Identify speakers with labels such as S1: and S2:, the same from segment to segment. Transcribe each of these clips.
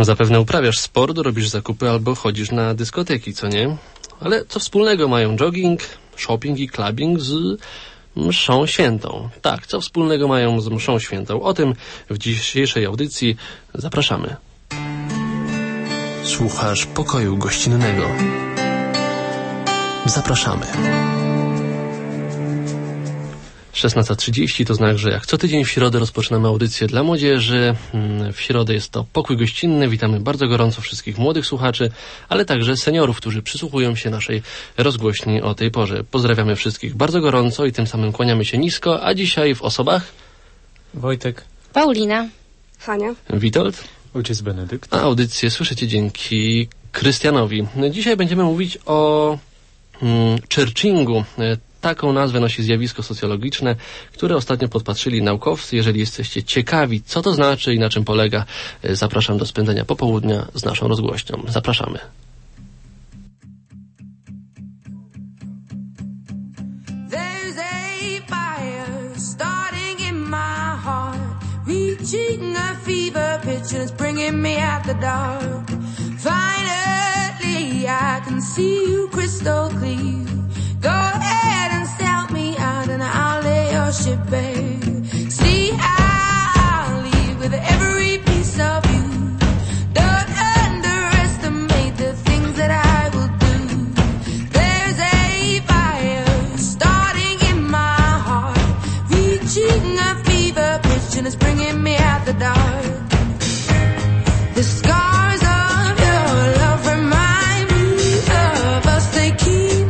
S1: Zapewne uprawiasz sport, robisz zakupy albo chodzisz na dyskoteki, co nie? Ale co wspólnego mają jogging, shopping i clubbing z mszą świętą? Tak, co wspólnego mają z mszą świętą? O tym w dzisiejszej audycji zapraszamy. Słuchasz Pokoju Gościnnego. Zapraszamy. 16:30 to znak, że jak co tydzień w środę rozpoczynamy audycję dla młodzieży. W środę jest to Pokój Gościnny. Witamy bardzo gorąco wszystkich młodych słuchaczy, ale także seniorów, którzy przysłuchują się naszej rozgłośni o tej porze. Pozdrawiamy wszystkich bardzo gorąco i tym samym kłaniamy się nisko, a dzisiaj w osobach
S2: Wojtek,
S3: Paulina,
S4: Hania,
S1: Witold,
S2: ojciec Benedykt.
S1: A audycję słyszycie dzięki Krystianowi. Dzisiaj będziemy mówić o churchingu. Taką nazwę nosi zjawisko socjologiczne, które ostatnio podpatrzyli naukowcy. Jeżeli jesteście ciekawi, co to znaczy i na czym polega, zapraszam do spędzenia popołudnia z naszą rozgłośnią. Zapraszamy.
S5: There's a fire starting in my heart, reaching a fever pitch and it's bringing me out the dark. Finally, I can see you crystal clear. Go ahead and sell me out and I'll lay your ship bare. See, I'll leave with every piece of you. Don't underestimate the things that I will do. There's a fire starting in my heart, reaching a fever pitch and it's bringing me out the dark. The scars of your love remind me of us. They keep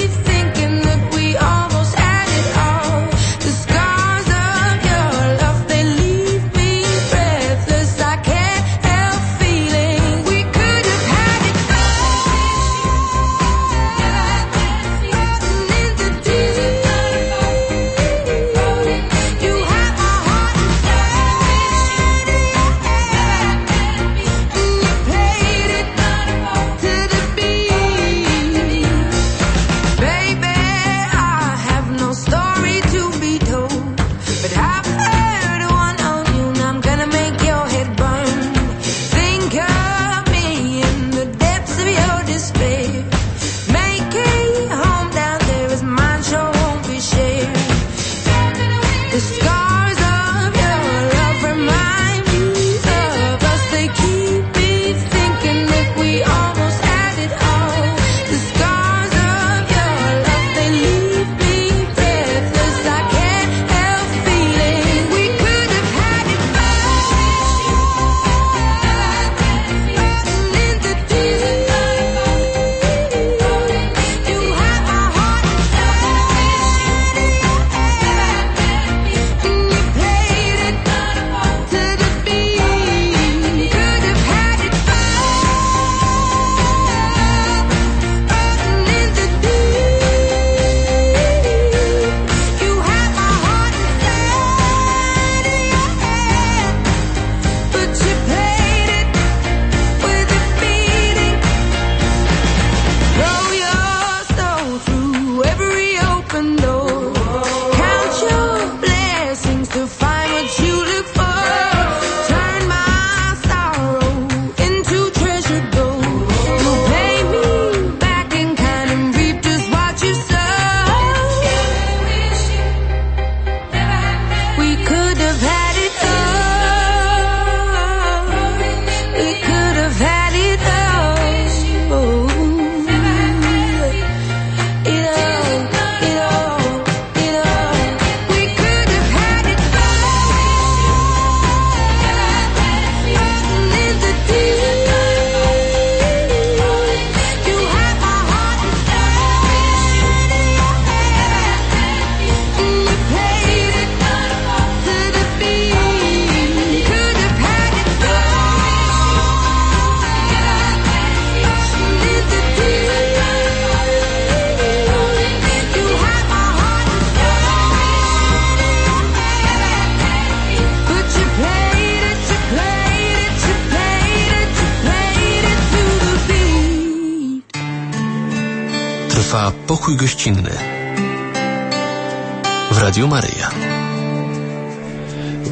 S1: Pokój Gościnny w Radiu Maryja.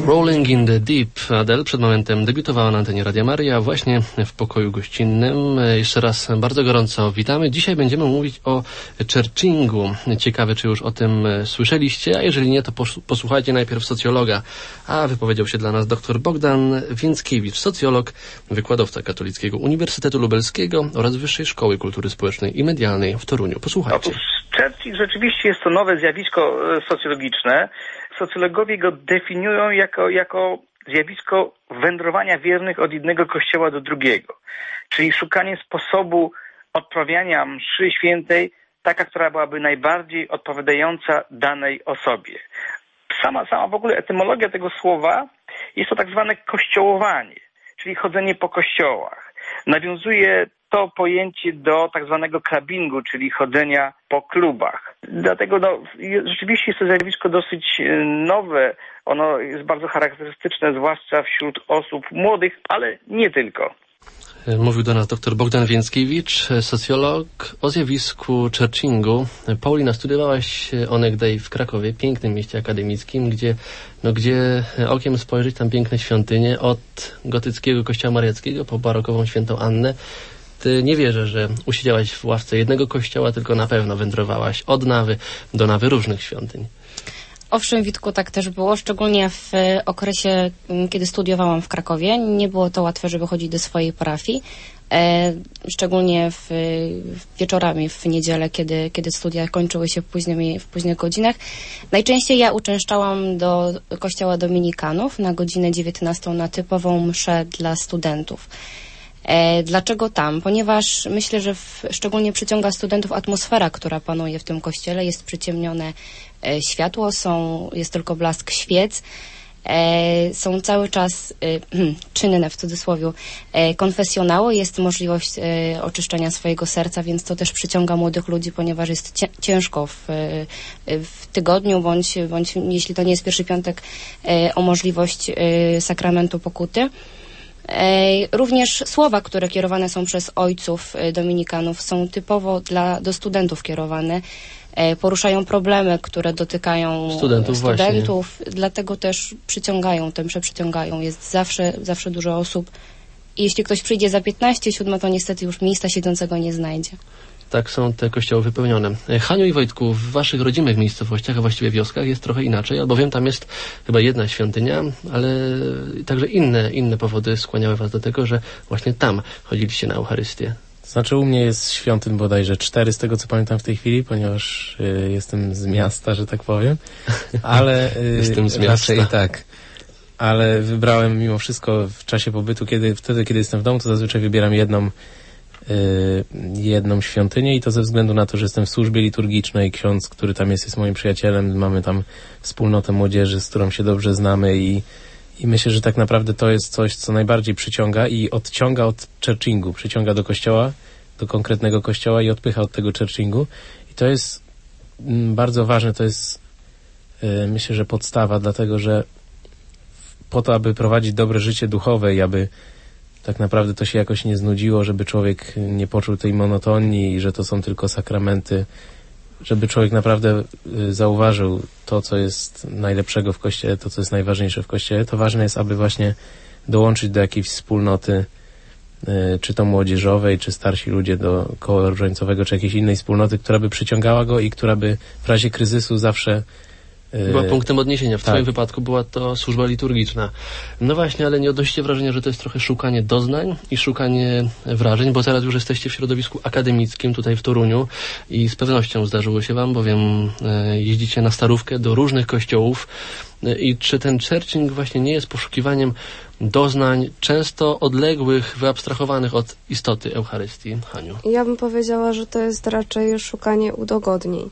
S1: Rolling in the Deep. Adele przed momentem debiutowała na antenie Radia Maryja właśnie w pokoju gościnnym. Jeszcze raz bardzo gorąco witamy. Dzisiaj będziemy mówić o churchingu. Ciekawe, czy już o tym słyszeliście, a jeżeli nie, to posłuchajcie najpierw socjologa. A wypowiedział się dla nas dr Bogdan Więckiewicz, socjolog, wykładowca Katolickiego Uniwersytetu Lubelskiego oraz Wyższej Szkoły Kultury Społecznej i Medialnej w Toruniu. Posłuchajcie.
S3: Otóż churching rzeczywiście jest to nowe zjawisko socjologiczne. Socjologowie go definiują jako zjawisko wędrowania wiernych od jednego kościoła do drugiego. Czyli szukanie sposobu odprawiania mszy świętej, taka, która byłaby najbardziej odpowiadająca danej osobie. Sama w ogóle etymologia tego słowa jest to tak zwane kościołowanie, czyli chodzenie po kościołach. Nawiązuje to pojęcie do tak zwanego clubbingu, czyli chodzenia po klubach. Dlatego rzeczywiście jest to zjawisko dosyć nowe. Ono jest bardzo charakterystyczne, zwłaszcza wśród osób młodych, ale nie tylko.
S1: Mówił do nas dr Bogdan Więckiewicz, socjolog, o zjawisku churchingu. Paulina, studiowałaś onegdaj w Krakowie, pięknym mieście akademickim, gdzie okiem spojrzeć, tam piękne świątynie, od gotyckiego kościoła mariackiego po barokową świętą Annę. Ty nie wierzę, że usiedziałaś w ławce jednego kościoła, tylko na pewno wędrowałaś od nawy do nawy różnych świątyń.
S4: Owszem, Witku, tak też było, szczególnie w okresie, kiedy studiowałam w Krakowie. Nie było to łatwe, żeby chodzić do swojej parafii, szczególnie wieczorami w niedzielę, kiedy studia kończyły się w późnych godzinach. Najczęściej ja uczęszczałam do kościoła dominikanów na godzinę 19 na typową mszę dla studentów. Dlaczego tam? Ponieważ myślę, że szczególnie przyciąga studentów atmosfera, która panuje w tym kościele. Jest przyciemnione światło, jest tylko blask świec. Są cały czas czynne, w cudzysłowie, konfesjonały. Jest możliwość oczyszczenia swojego serca, więc to też przyciąga młodych ludzi, ponieważ jest ciężko w tygodniu, bądź jeśli to nie jest pierwszy piątek, o możliwość sakramentu pokuty. Również słowa, które kierowane są przez ojców dominikanów, są typowo do studentów kierowane. Poruszają problemy, które dotykają studentów, dlatego też te msze przyciągają. Jest zawsze dużo osób. I jeśli ktoś przyjdzie za 15:07, to niestety już miejsca siedzącego nie znajdzie.
S1: Tak są te kościoły wypełnione. Haniu i Wojtku, w waszych rodzimych miejscowościach, a właściwie wioskach jest trochę inaczej, albowiem tam jest chyba jedna świątynia, ale także inne powody skłaniały was do tego, że właśnie tam chodziliście na Eucharystię.
S2: Znaczy u mnie jest świątyń bodajże 4 z tego, co pamiętam w tej chwili, ponieważ jestem z miasta, że tak powiem. Ale
S1: jestem z miasta.
S2: Raczej tak. Ale wybrałem mimo wszystko w czasie pobytu, wtedy, kiedy jestem w domu, to zazwyczaj wybieram jedną świątynię i to ze względu na to, że jestem w służbie liturgicznej, ksiądz, który tam jest moim przyjacielem, mamy tam wspólnotę młodzieży, z którą się dobrze znamy i myślę, że tak naprawdę to jest coś, co najbardziej przyciąga i odciąga od churchingu, przyciąga do kościoła, do konkretnego kościoła i odpycha od tego churchingu i to jest bardzo ważne, to jest myślę, że podstawa, dlatego, że po to, aby prowadzić dobre życie duchowe i aby tak naprawdę to się jakoś nie znudziło, żeby człowiek nie poczuł tej monotonii i że to są tylko sakramenty, żeby człowiek naprawdę zauważył to, co jest najlepszego w Kościele, to, co jest najważniejsze w Kościele, to ważne jest, aby właśnie dołączyć do jakiejś wspólnoty, czy to młodzieżowej, czy starsi ludzie do koła różańcowego, czy jakiejś innej wspólnoty, która by przyciągała go i która by w razie kryzysu zawsze
S1: była punktem odniesienia. W twoim wypadku była to służba liturgiczna. No właśnie, ale nie odnosicie wrażenia, że to jest trochę szukanie doznań i szukanie wrażeń, bo teraz już jesteście w środowisku akademickim tutaj w Toruniu i z pewnością zdarzyło się wam, bowiem jeździcie na starówkę do różnych kościołów. I czy ten churching właśnie nie jest poszukiwaniem doznań często odległych, wyabstrahowanych od istoty Eucharystii? Haniu?
S6: Ja bym powiedziała, że to jest raczej szukanie udogodnień.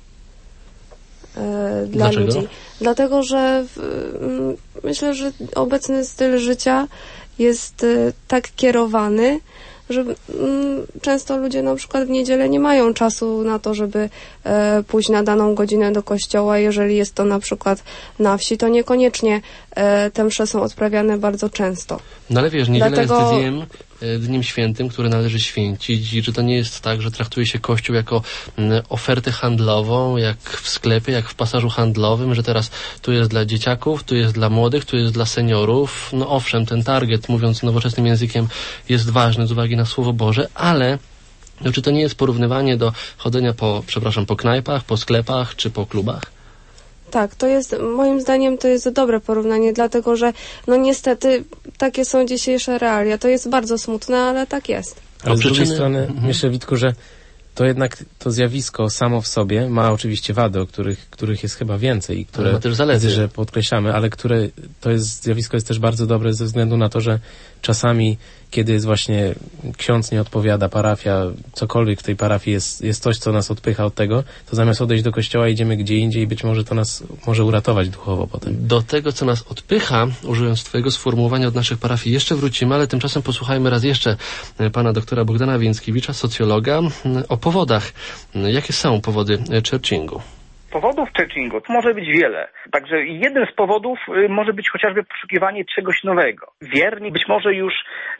S6: Dla
S1: Dlaczego?
S6: ludzi. Dlatego, że myślę, że obecny styl życia jest tak kierowany, że często ludzie na przykład w niedzielę nie mają czasu na to, żeby pójść na daną godzinę do kościoła. Jeżeli jest to na przykład na wsi, to niekoniecznie te msze są odprawiane bardzo często.
S1: No ale wiesz, niedziela jest dniem, Dniem Świętym, który należy święcić i czy to nie jest tak, że traktuje się Kościół jako ofertę handlową, jak w sklepie, jak w pasażu handlowym, że teraz tu jest dla dzieciaków, tu jest dla młodych, tu jest dla seniorów. No owszem, ten target, mówiąc nowoczesnym językiem, jest ważny z uwagi na Słowo Boże, ale czy to nie jest porównywanie do chodzenia po knajpach, po sklepach czy po klubach?
S6: Tak, to jest, moim zdaniem to jest dobre porównanie, dlatego że no niestety takie są dzisiejsze realia. To jest bardzo smutne, ale tak jest.
S2: Ale z drugiej strony myślę, Witku, że to jednak to zjawisko samo w sobie ma oczywiście wady, o których jest chyba więcej i które
S1: ma też zalety,
S2: że podkreślamy, ale zjawisko jest też bardzo dobre ze względu na to, że czasami, kiedy jest właśnie ksiądz nie odpowiada, parafia, cokolwiek w tej parafii jest coś, co nas odpycha od tego, to zamiast odejść do kościoła idziemy gdzie indziej i być może to nas może uratować duchowo potem.
S1: Do tego, co nas odpycha, użyjąc twojego sformułowania od naszych parafii, jeszcze wrócimy, ale tymczasem posłuchajmy raz jeszcze pana doktora Bogdana Więckiewicza, socjologa, o powodach. Jakie są powody churchingu?
S3: Powodów churchingu to może być wiele. Także jednym z powodów może być chociażby poszukiwanie czegoś nowego. Wierni być może już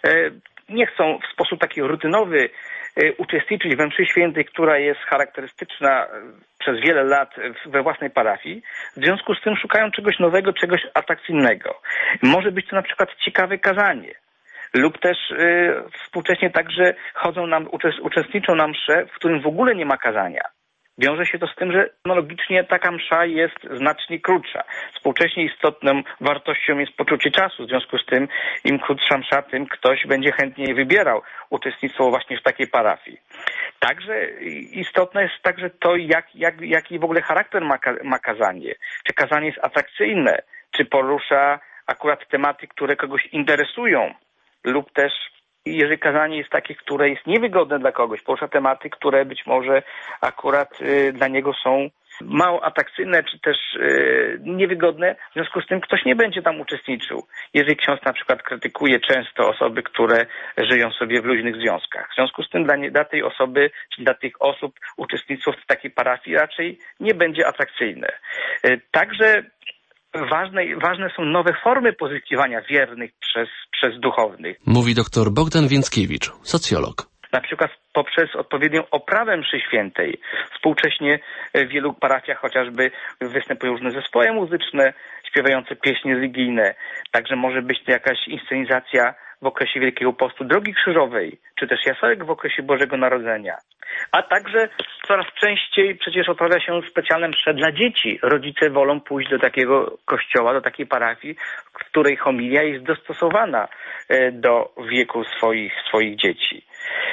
S3: nie chcą w sposób taki rutynowy uczestniczyć we mszy świętej, która jest charakterystyczna przez wiele lat we własnej parafii. W związku z tym szukają czegoś nowego, czegoś atrakcyjnego. Może być to na przykład ciekawe kazanie. Lub też współcześnie także uczestniczą na msze, w którym w ogóle nie ma kazania. Wiąże się to z tym, że analogicznie taka msza jest znacznie krótsza. Współcześnie istotną wartością jest poczucie czasu. W związku z tym im krótsza msza, tym ktoś będzie chętniej wybierał uczestnictwo właśnie w takiej parafii. Także istotne jest także to, jaki w ogóle charakter ma kazanie. Czy kazanie jest atrakcyjne, czy porusza akurat tematy, które kogoś interesują, lub też jeżeli kazanie jest takie, które jest niewygodne dla kogoś, porusza tematy, które być może akurat dla niego są mało atrakcyjne, czy też niewygodne, w związku z tym ktoś nie będzie tam uczestniczył. Jeżeli ksiądz na przykład krytykuje często osoby, które żyją sobie w luźnych związkach. W związku z tym dla tej osoby, czy dla tych osób uczestnictwo w takiej parafii raczej nie będzie atrakcyjne. Także ważne są nowe formy pozyskiwania wiernych przez duchownych.
S1: Mówi dr Bogdan Więckiewicz, socjolog.
S3: Na przykład poprzez odpowiednią oprawę mszy świętej. Współcześnie w wielu parafiach chociażby występują różne zespoły muzyczne, śpiewające pieśni religijne. Także może być to jakaś inscenizacja w okresie Wielkiego Postu Drogi Krzyżowej, czy też jasełek w okresie Bożego Narodzenia. A także coraz częściej przecież odprawia się specjalne msze dla dzieci. Rodzice wolą pójść do takiego kościoła, do takiej parafii, w której homilia jest dostosowana do wieku swoich dzieci.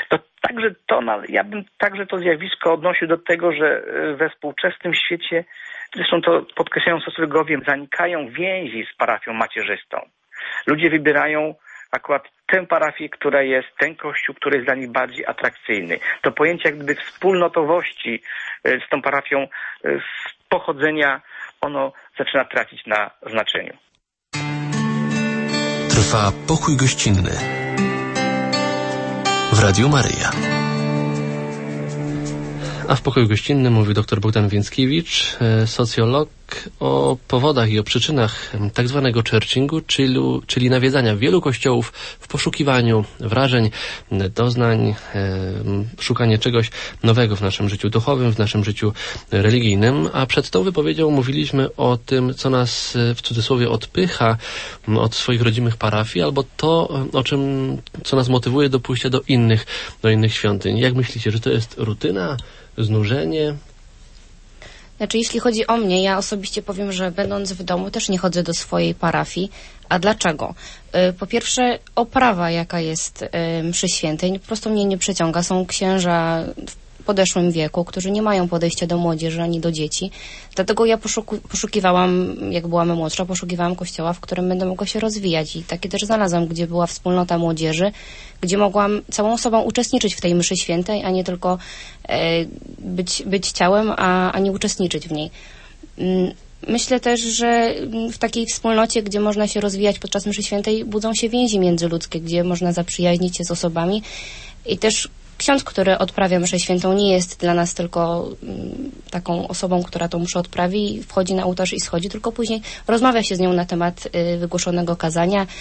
S3: Ja bym także to zjawisko odnosił do tego, że we współczesnym świecie, zresztą to podkreślają socjologowie, zanikają więzi z parafią macierzystą. Ludzie wybierają akurat tę parafię, ten kościół, który jest dla nich bardziej atrakcyjny. To pojęcie jak gdyby wspólnotowości z tą parafią z pochodzenia, ono zaczyna tracić na znaczeniu.
S1: Trwa pokój gościnny w Radiu Maryja. A w pokoju gościnnym mówi dr Bogdan Więckiewicz, socjolog, o powodach i o przyczynach tak zwanego churchingu, czyli nawiedzania wielu kościołów w poszukiwaniu wrażeń, doznań, szukanie czegoś nowego w naszym życiu duchowym, w naszym życiu religijnym. A przed tą wypowiedzią mówiliśmy o tym, co nas w cudzysłowie odpycha od swoich rodzimych parafii, albo to, co nas motywuje do pójścia do innych świątyń. Jak myślicie, że to jest rutyna, znużenie?
S4: Znaczy, jeśli chodzi o mnie, ja osobiście powiem, że będąc w domu też nie chodzę do swojej parafii. A dlaczego? Po pierwsze, oprawa, jaka jest mszy świętej, po prostu mnie nie przeciąga. Są księża w podeszłym wieku, którzy nie mają podejścia do młodzieży ani do dzieci. Dlatego ja poszukiwałam, jak byłam młodsza, poszukiwałam kościoła, w którym będę mogła się rozwijać. I takie też znalazłam, gdzie była wspólnota młodzieży, gdzie mogłam całą sobą uczestniczyć w tej mszy świętej, a nie tylko być ciałem, a nie uczestniczyć w niej. Myślę też, że w takiej wspólnocie, gdzie można się rozwijać podczas mszy świętej, budzą się więzi międzyludzkie, gdzie można zaprzyjaźnić się z osobami. I też ksiądz, który odprawia mszę świętą, nie jest dla nas tylko taką osobą, która tą mszę odprawi, wchodzi na ołtarz i schodzi, tylko później rozmawia się z nią na temat wygłoszonego kazania,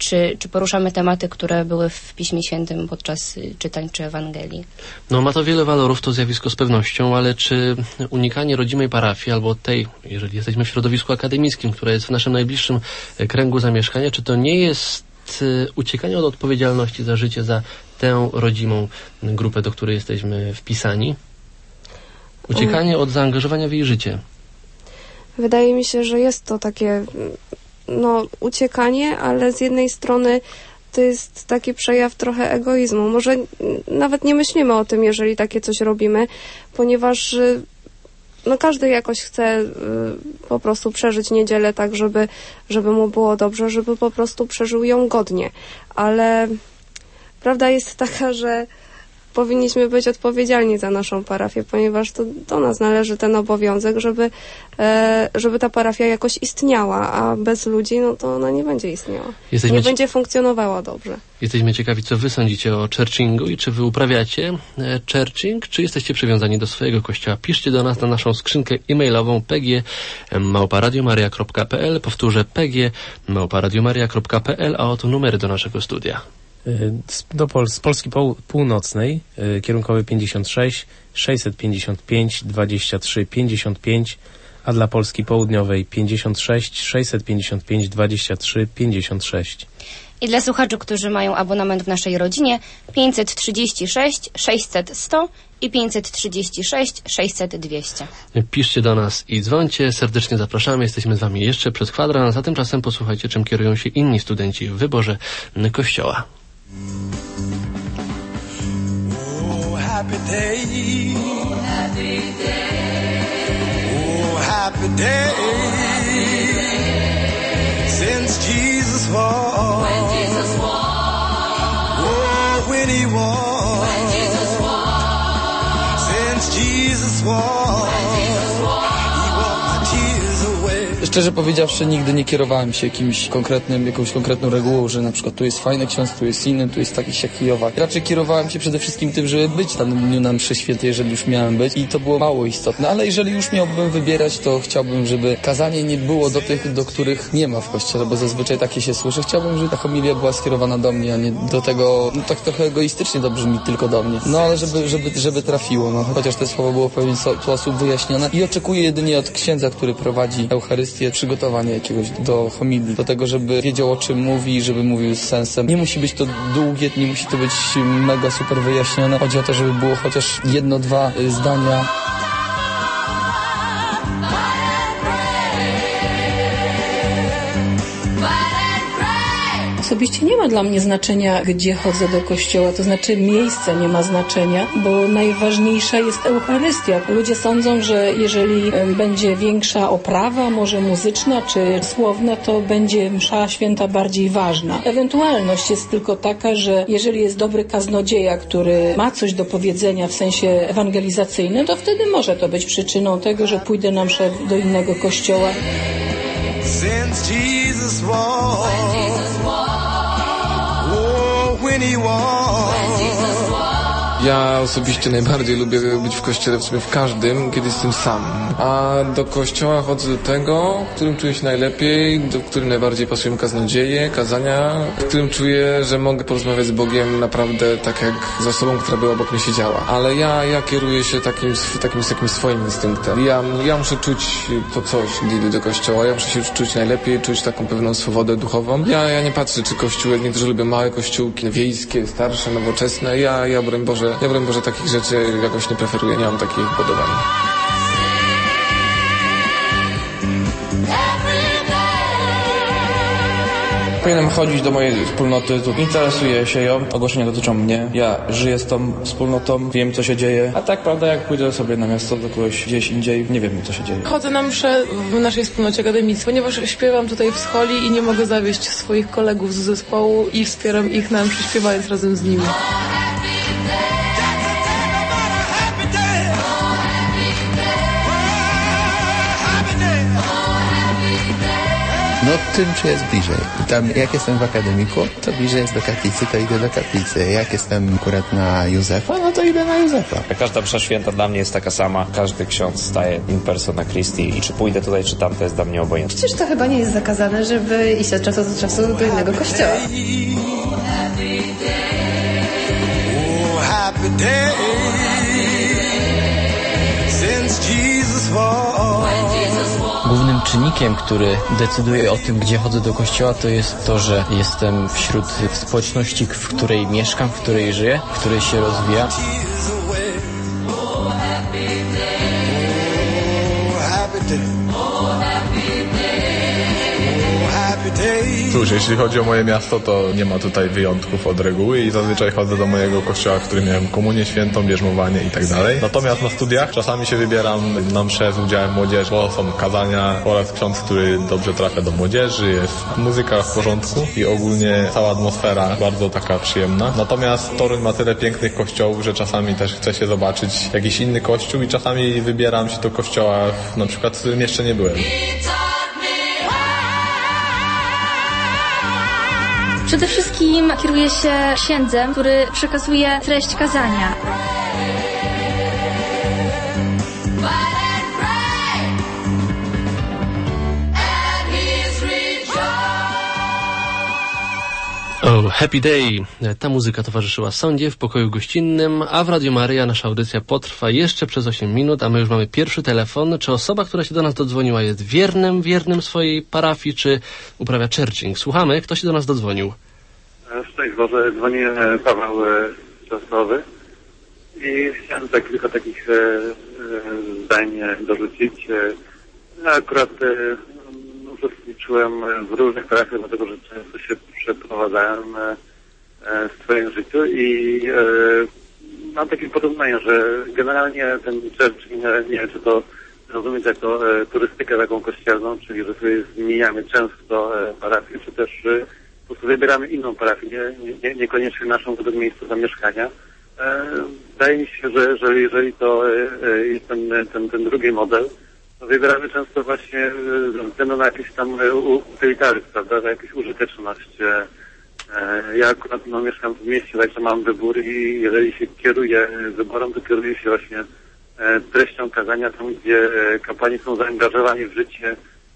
S4: czy poruszamy tematy, które były w Piśmie Świętym podczas czytań czy Ewangelii.
S1: No ma to wiele walorów, to zjawisko z pewnością, ale czy unikanie rodzimej parafii albo tej, jeżeli jesteśmy w środowisku akademickim, która jest w naszym najbliższym kręgu zamieszkania, czy to nie jest uciekanie od odpowiedzialności za życie, za tę rodzimą grupę, do której jesteśmy wpisani? Uciekanie od zaangażowania w jej życie.
S6: Wydaje mi się, że jest to takie uciekanie, ale z jednej strony to jest taki przejaw trochę egoizmu. Może nawet nie myślimy o tym, jeżeli takie coś robimy, ponieważ każdy jakoś chce po prostu przeżyć niedzielę tak, żeby mu było dobrze, żeby po prostu przeżył ją godnie. Ale prawda jest taka, że powinniśmy być odpowiedzialni za naszą parafię, ponieważ to do nas należy ten obowiązek, żeby ta parafia jakoś istniała, a bez ludzi, to ona nie będzie istniała. Nie będzie funkcjonowała dobrze.
S1: Jesteśmy ciekawi, co wy sądzicie o churchingu i czy wy uprawiacie churching, czy jesteście przywiązani do swojego kościoła. Piszcie do nas na naszą skrzynkę e-mailową pg@radiomaria.pl. Powtórzę, pg@radiomaria.pl, a oto numery do naszego studia.
S2: Z Polski Północnej, kierunkowy 56 655 23 55, a dla Polski Południowej 56 655 23 56.
S4: I dla słuchaczy, którzy mają abonament w naszej rodzinie, 536 600 100 i 536 600 200.
S1: Piszcie do nas i dzwońcie. Serdecznie zapraszamy. Jesteśmy z wami jeszcze przez kwadrans, a tymczasem posłuchajcie, czym kierują się inni studenci w wyborze kościoła.
S7: Oh, happy day. Oh, happy day. Oh, happy day. Since Jesus walked. When Jesus walked. Oh, when he walked. When Jesus walked. Since Jesus walked. When Jesus walked. He walked my tears away.
S8: Szczerze powiedziawszy, nigdy nie kierowałem się jakąś konkretną regułą, że na przykład tu jest fajny ksiądz, tu jest inny, tu jest taki siaki owak. Raczej kierowałem się przede wszystkim tym, żeby być w danym dniu na mszy świętej, jeżeli już miałem być, i to było mało istotne, ale jeżeli już miałbym wybierać, to chciałbym, żeby kazanie nie było do tych, do których nie ma w kościele, bo zazwyczaj takie się słyszy. Chciałbym, żeby ta homilia była skierowana do mnie, a nie do tego, tak trochę egoistycznie to brzmi, tylko do mnie. Ale żeby trafiło, chociaż to słowo było w pewien sposób wyjaśnione, i oczekuję jedynie od księdza, który prowadzi Eucharystię, przygotowanie jakiegoś do homilii, do tego, żeby wiedział, o czym mówi, żeby mówił z sensem. Nie musi być to długie, nie musi to być mega super wyjaśnione. Chodzi o to, żeby było chociaż 1-2 zdania.
S9: Osobiście nie ma dla mnie znaczenia, gdzie chodzę do kościoła, to znaczy miejsce nie ma znaczenia, bo najważniejsza jest Eucharystia. Ludzie sądzą, że jeżeli będzie większa oprawa, może muzyczna czy słowna, to będzie msza święta bardziej ważna. Ewentualność jest tylko taka, że jeżeli jest dobry kaznodzieja, który ma coś do powiedzenia w sensie ewangelizacyjnym, to wtedy może to być przyczyną tego, że pójdę na mszę do innego kościoła.
S7: Since Jesus walked. Oh, when he walked.
S10: Ja osobiście najbardziej lubię być w kościele, w sumie w każdym, kiedy jestem sam. A do kościoła chodzę do tego, w którym czuję się najlepiej, do którym najbardziej pasują kaznodzieje, kazania, w którym czuję, że mogę porozmawiać z Bogiem naprawdę tak jak z osobą, która by obok mnie siedziała. Ale ja kieruję się takim swoim instynktem. Ja muszę czuć to coś, gdy idę do kościoła. Ja muszę się czuć najlepiej, czuć taką pewną swobodę duchową. Ja nie patrzę, czy kościół, niektórzy lubią małe kościółki, wiejskie, starsze, nowoczesne. Ja broń Boże, takich rzeczy jakoś nie preferuję, nie mam takich podobań.
S11: Powinienem chodzić do mojej wspólnoty, interesuję się ją, ogłoszenia dotyczą mnie, ja żyję z tą wspólnotą, wiem, co się dzieje, a tak, prawda, jak pójdę sobie na miasto do kogoś gdzieś indziej, nie wiem, co się dzieje.
S12: Chodzę na mszę w naszej wspólnocie akademickiej, ponieważ śpiewam tutaj w scholi i nie mogę zawieść swoich kolegów z zespołu i wspieram ich na mszy, śpiewając razem z nimi.
S13: No tym, czy jest bliżej. Tam jak jestem w akademiku, to bliżej jest do kaplicy, to idę do kaplicy. Jak jestem akurat na Józefa, no to idę na Józefa.
S14: Każda msza święta dla mnie jest taka sama. Każdy ksiądz staje in persona Christi i czy pójdę tutaj, czy tam, to jest dla mnie obojętne.
S15: Przecież to chyba nie jest zakazane, żeby iść od czasu do czasu do innego kościoła.
S7: Happy day since Jesus walked.
S16: Głównym czynnikiem, który decyduje o tym, gdzie chodzę do kościoła, to jest to, że jestem wśród społeczności, w której mieszkam, w której żyję, w której się rozwijam.
S17: Cóż, jeśli chodzi o moje miasto, to nie ma tutaj wyjątków od reguły i zazwyczaj chodzę do mojego kościoła, w którym miałem komunię świętą, bierzmowanie i tak dalej. Natomiast na studiach czasami się wybieram na mszę z udziałem młodzieży, bo są kazania oraz ksiądz, który dobrze trafia do młodzieży, jest muzyka w porządku i ogólnie cała atmosfera bardzo taka przyjemna. Natomiast Toruń ma tyle pięknych kościołów, że czasami też chce się zobaczyć jakiś inny kościół i czasami wybieram się do kościoła, na przykład w którym jeszcze nie byłem.
S18: Przede wszystkim kieruję się księdzem, który przekazuje treść kazania.
S1: Oh, Happy Day. Ta muzyka towarzyszyła sądzie w pokoju gościnnym, a w Radio Maryja nasza audycja potrwa jeszcze przez 8 minut, a my już mamy pierwszy telefon. Czy osoba, która się do nas dodzwoniła, jest wiernym swojej parafii, czy uprawia churching? Słuchamy, kto się do nas dodzwonił?
S19: Szczęść Boże, dzwoni Paweł Czosnowy i chciałem kilka takich zdań dorzucić. Ja akurat uczestniczyłem w różnych parafiach, dlatego że często się przeprowadzałem w swoim życiu i mam takie porównanie, że generalnie ten churching, nie wiem czy to rozumieć jako turystykę taką kościelną, czyli że sobie zmieniamy często parafię, czy też po prostu wybieramy inną parafię, niekoniecznie naszą według miejsca zamieszkania. Wydaje mi się, że jeżeli to jest ten drugi model, to wybieramy często właśnie ze względu na jakiś tam utylitaryzm, prawda, na jakąś użyteczność. Ja akurat mieszkam w mieście, także mam wybór i jeżeli się kieruję wyborem, to kieruję się właśnie treścią kazania tam, gdzie kapłani są zaangażowani w życie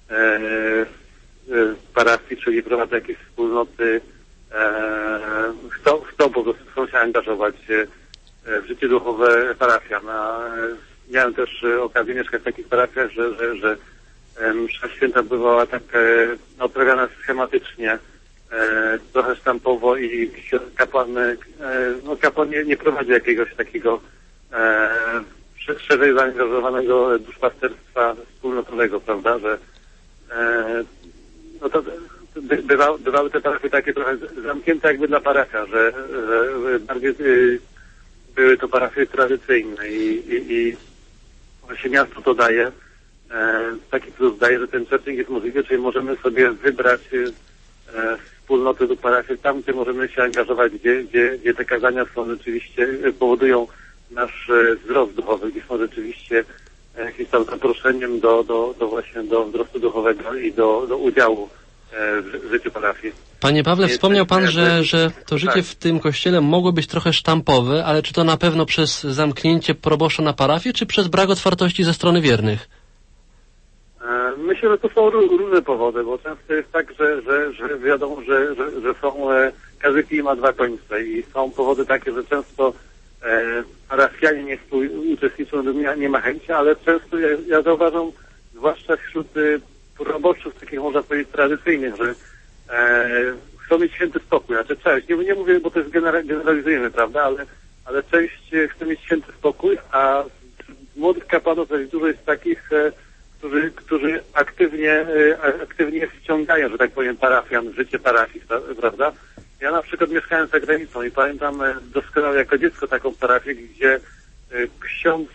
S19: parafii, czyli prowadzą jakieś wspólnoty, chcą po prostu się angażować w życie duchowe parafian. Miałem też okazję mieszkać w takich parafiach, że msza święta bywała tak odprawiana schematycznie, trochę sztampowo i kapłan nie prowadzi jakiegoś takiego szerzej zaangażowanego duszpasterstwa wspólnotowego, prawda, że no to bywały te parafie takie trochę zamknięte jakby dla parafia, że bardziej były to parafie tradycyjne i właśnie miasto to daje, taki plus daje, że ten churching jest możliwy, czyli możemy sobie wybrać wspólnoty lub parafię tam, gdzie możemy się angażować, gdzie te kazania są rzeczywiście, powodują nasz wzrost duchowy, gdzie są rzeczywiście jakimś tam zaproszeniem do wzrostu duchowego i do udziału w życiu parafii.
S1: Panie Pawle, wspomniał Pan, że to życie w tym kościele mogło być trochę sztampowe, ale czy to na pewno przez zamknięcie proboszcza na parafię, czy przez brak otwartości ze strony wiernych?
S19: Myślę, że to są różne powody, bo często jest tak, że wiadomo, że są, każdy kij ma dwa końce i są powody takie, że często parafianie nie uczestniczą, nie ma chęci, ale często ja zauważam, zwłaszcza wśród proboszczów takich, można powiedzieć, tradycyjnych, że chcą mieć święty spokój. Znaczy część, nie mówię, bo to jest generalizujemy, prawda, ale część chce mieć święty spokój, a młodych kapłanów dość dużo jest takich, którzy aktywnie wciągają, że tak powiem, parafian w życie parafii, prawda. Ja na przykład mieszkałem za granicą i pamiętam doskonale jako dziecko taką parafię, gdzie ksiądz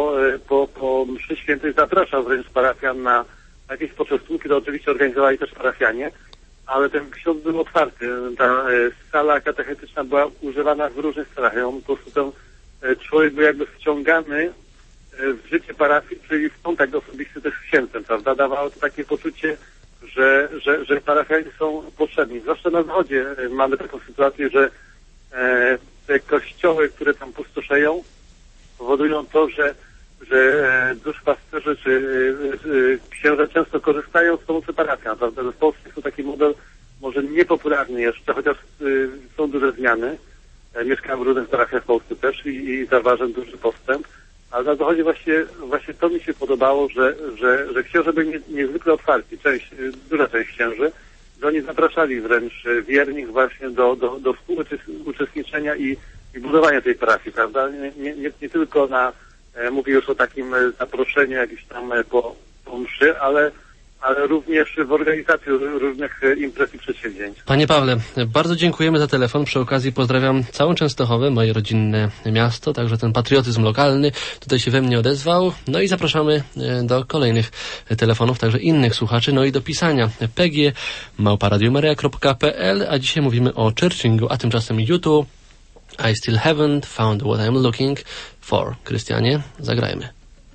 S19: po mszy świętej zapraszał wręcz parafian na jakieś poczęstunki, to oczywiście organizowali też parafianie, ale ten ksiądz był otwarty. Ta sala katechetyczna była używana w różnych celach. On po prostu ten człowiek był jakby wciągany w życie parafii, czyli w kontakt osobisty też z księdzem, prawda? Dawało to takie poczucie, że parafianie są potrzebni. Zwłaszcza na zachodzie mamy taką sytuację, że te kościoły, które tam pustoszeją, powodują to, że duszpasterze czy księża często korzystają z pomocy parafian, prawda? W Polsce jest to taki model może niepopularny jeszcze, chociaż są duże zmiany. Mieszkałem w różnych parafiach w Polsce też i zauważam duży postęp. Ale na zachodzie właśnie to mi się podobało, że księże byli niezwykle otwarci, duża część księży, że oni zapraszali wręcz wiernych właśnie do współuczestniczenia i budowania tej parafii, prawda? Nie tylko mówię już o takim zaproszeniu jakimś tam po mszy, ale również w organizacji różnych imprez i przedsięwzięć.
S1: Panie Pawle, bardzo dziękujemy za telefon. Przy okazji pozdrawiam całą Częstochowę, moje rodzinne miasto, także ten patriotyzm lokalny tutaj się we mnie odezwał. No i zapraszamy do kolejnych telefonów, także innych słuchaczy, no i do pisania pg@radiomaria.pl, a dzisiaj mówimy o churchingu, a tymczasem YouTube I still haven't found what I'm looking for. Krystianie, zagrajmy.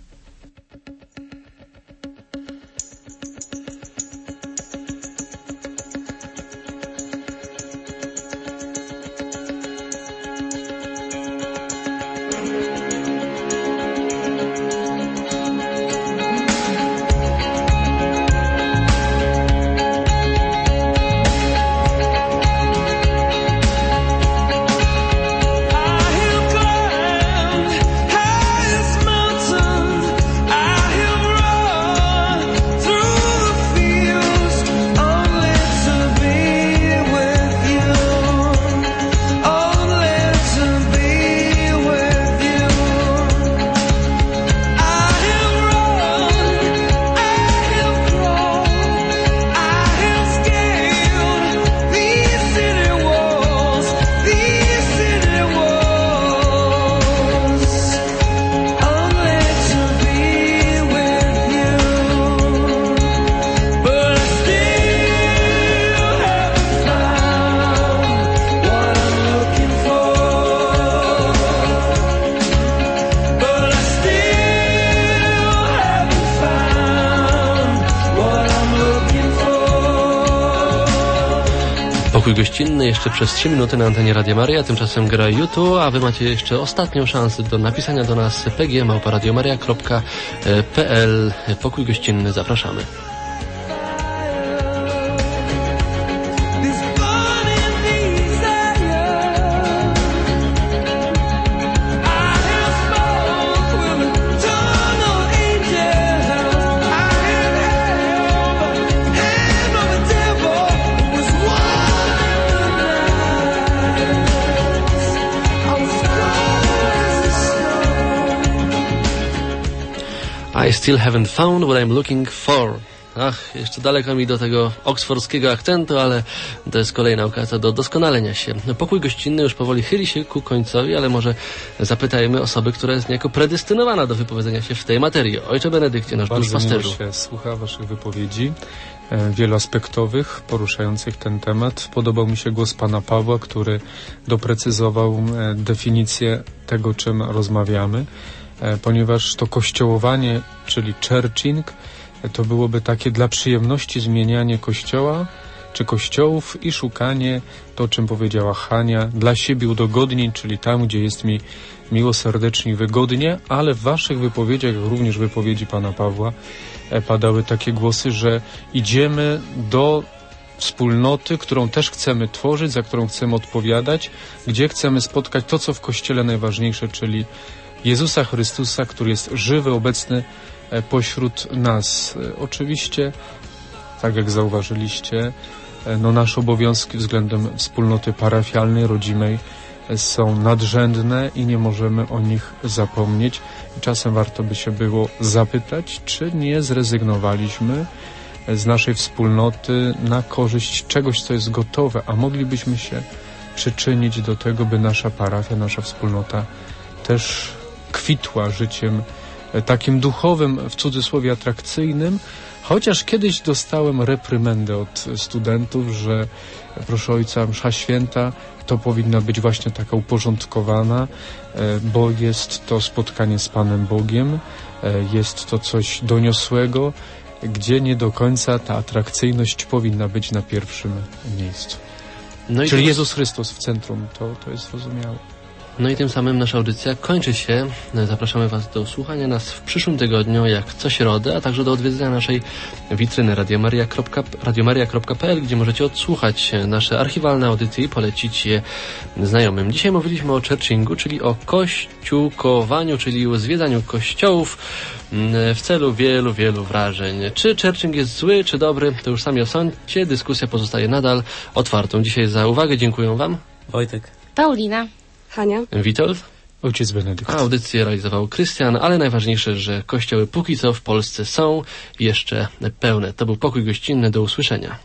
S1: Pokój gościnny jeszcze przez 3 minuty na antenie Radia Maria, tymczasem gra YouTube, a wy macie jeszcze ostatnią szansę do napisania do nas pg@radiomaria.pl. Pokój gościnny, zapraszamy. I still haven't found what I'm looking for. Ach, jeszcze daleko mi do tego oksfordzkiego akcentu, ale to jest kolejna okazja do doskonalenia się. Pokój gościnny już powoli chyli się ku końcowi, ale może zapytajmy osoby, która jest niejako predestynowana do wypowiedzenia się w tej materii. Ojcze Benedykcie, nasz duszpasterzu.
S20: Bardzo miło się słucha waszych wypowiedzi, wieloaspektowych, poruszających ten temat. Podobał mi się głos pana Pawła, który doprecyzował definicję tego, czym rozmawiamy, ponieważ to kościołowanie, czyli churching, to byłoby takie dla przyjemności zmienianie kościoła czy kościołów i szukanie, to o czym powiedziała Hania, dla siebie udogodnień, czyli tam, gdzie jest mi miło, serdecznie i wygodnie, ale w waszych wypowiedziach, również wypowiedzi pana Pawła, padały takie głosy, że idziemy do wspólnoty, którą też chcemy tworzyć, za którą chcemy odpowiadać, gdzie chcemy spotkać to, co w Kościele najważniejsze, czyli Jezusa Chrystusa, który jest żywy, obecny pośród nas. Oczywiście, tak jak zauważyliście, nasze obowiązki względem wspólnoty parafialnej, rodzimej są nadrzędne i nie możemy o nich zapomnieć. Czasem warto by się było zapytać, czy nie zrezygnowaliśmy z naszej wspólnoty na korzyść czegoś, co jest gotowe, a moglibyśmy się przyczynić do tego, by nasza parafia, nasza wspólnota też kwitła życiem takim duchowym, w cudzysłowie atrakcyjnym, chociaż kiedyś dostałem reprymendę od studentów, że proszę ojca, msza święta to powinna być właśnie taka uporządkowana, bo jest to spotkanie z Panem Bogiem, jest to coś doniosłego gdzie nie do końca ta atrakcyjność powinna być na pierwszym miejscu.
S1: No
S20: Czyli Jezus Chrystus w centrum, to jest zrozumiałe.
S1: No i tym samym nasza audycja kończy się. Zapraszamy Was do słuchania nas w przyszłym tygodniu, jak co środę, a także do odwiedzenia naszej witryny radiomaria.pl, gdzie możecie odsłuchać nasze archiwalne audycje i polecić je znajomym. Dzisiaj mówiliśmy o churchingu, czyli o kościółkowaniu, czyli o zwiedzaniu kościołów w celu wielu wrażeń. Czy churching jest zły, czy dobry, to już sami osądźcie. Dyskusja pozostaje nadal otwartą. Dzisiaj za uwagę dziękuję Wam
S2: Wojtek,
S4: Paulina,
S6: Hania,
S1: Witold,
S20: ojciec Benedykt.
S1: A audycję realizował Krystian, ale najważniejsze, że kościoły póki co w Polsce są jeszcze pełne. To był Pokój Gościnny. Do usłyszenia.